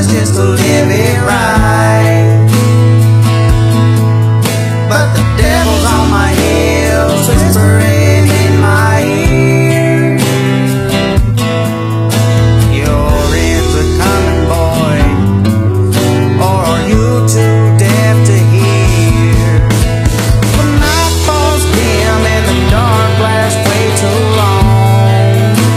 best just to live it right. But the devil's on my heels, whispering in my ear, your ends are coming, boy, or are you too deaf to hear? The night falls dim and the dark lasts way too long,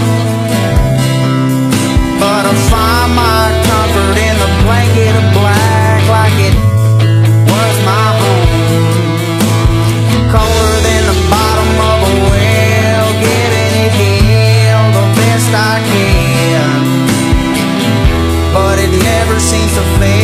but I find my comfort in the blanket of black, like it was my home. Colder than the bottom of a well, getting it healed the best I can, but it never seems to fail.